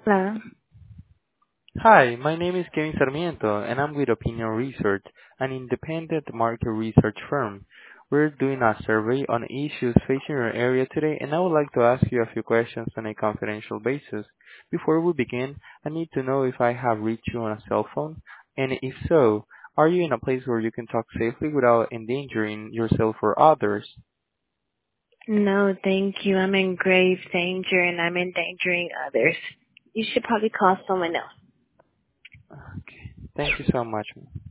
Hello. Hi, my name is Kevin Sarmiento, and I'm with Opinion Research, an independent market research firm. We're doing a survey on issues facing your area today, and I would like to ask you a few questions on a confidential basis. Before we begin, I need to know if I have reached you on a cell phone, and if so, are you in a place where you can talk safely without endangering yourself or others? No, thank you. I'm in grave danger and I'm endangering others. You should probably call someone else. Okay. Thank you so much.